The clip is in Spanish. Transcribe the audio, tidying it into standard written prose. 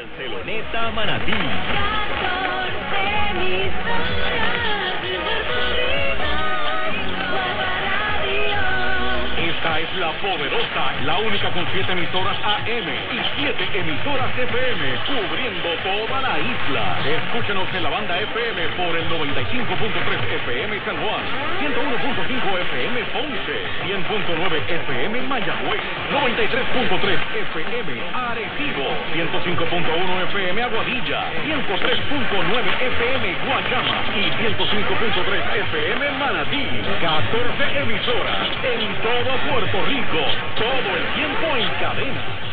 Barceloneta, Manatí. 14 emisoras de Puerto Rico, Guapa Radio. Esta es la poderosa, la única con 7 emisoras AM y 7 emisoras FM, cubriendo toda la isla. Escúchenos en la banda FM por el 95.3 FM San Juan, 101.5 FM Ponce, 100.9 FM Mayagüez, 93.3 FM Arecibo, 105.1 FM Aguadilla, 103.9 FM Guayama y 105.3 FM Manatí. 14 emisoras en todo Puerto Rico, todo el tiempo en cadena.